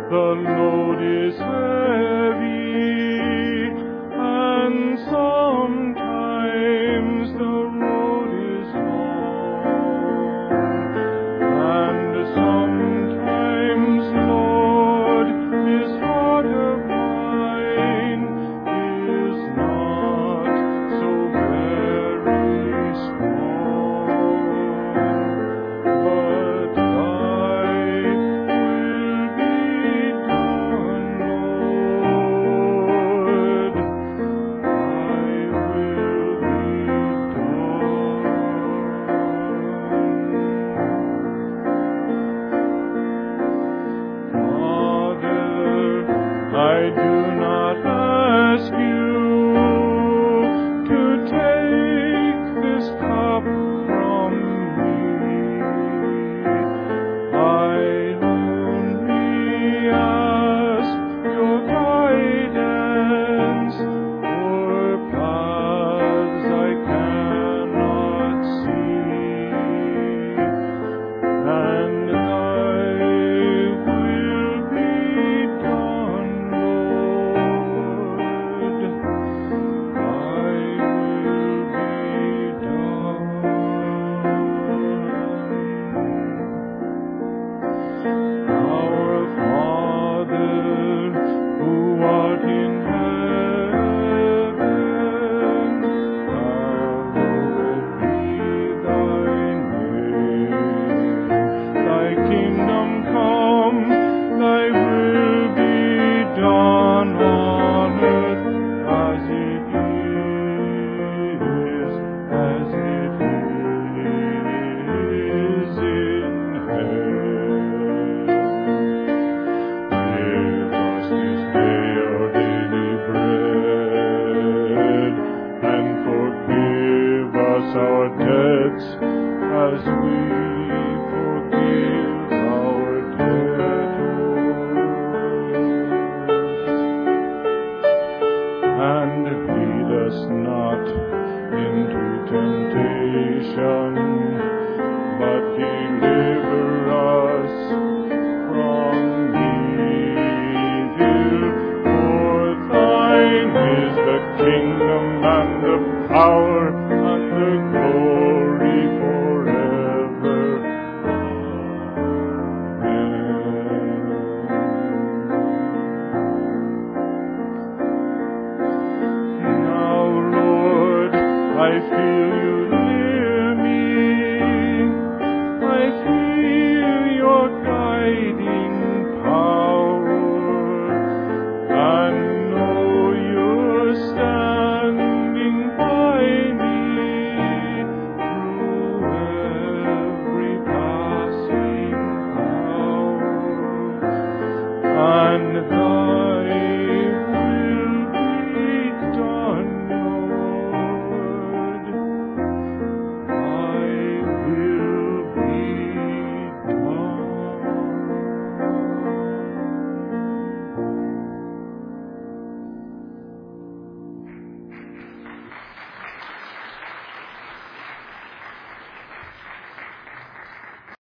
The load is heavy, and sometimes the road is long, and sometimes, Lord, this heart of mine is not so very strong, but Thy will be done, Lord. Thy will be done. Father, I do not ask you to take this cup from me. I only ask your guidance for paths I cannot see, and Thy will be done, Lord. Thy will be done. Our Father, who art in heaven, hallowed be Thy name. Thy kingdom come, Thy will be done on earth as it is in heaven. Give us this day our daily bread, and forgive us our debts as we forgive our debtors. And lead us not into temptation, but deliver us from evil. For Thine is the kingdom and the power and the glory forever. Amen. Now, Lord, I feel you near me. I feel your guiding power, and know you're standing by me through every passing hour. And Thy